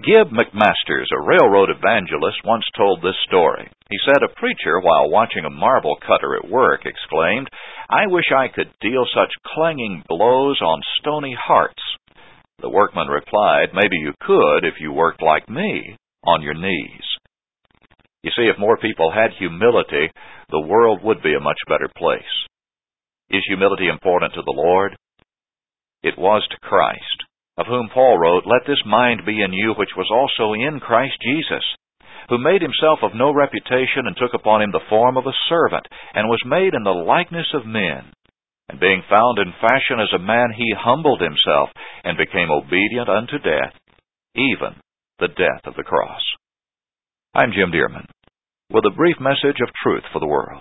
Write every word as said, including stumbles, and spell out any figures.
Gib McMasters, a railroad evangelist, once told this story. He said a preacher, while watching a marble cutter at work, exclaimed, "I wish I could deal such clanging blows on stony hearts." The workman replied, "Maybe you could if you worked like me, on your knees." You see, if more people had humility, the world would be a much better place. Is humility important to the Lord? It was to Christ, of whom Paul wrote, "Let this mind be in you which was also in Christ Jesus, who made himself of no reputation, and took upon him the form of a servant, and was made in the likeness of men. And being found in fashion as a man, he humbled himself, and became obedient unto death, even the death of the cross." I'm Jim Dearman, with a brief message of truth for the world.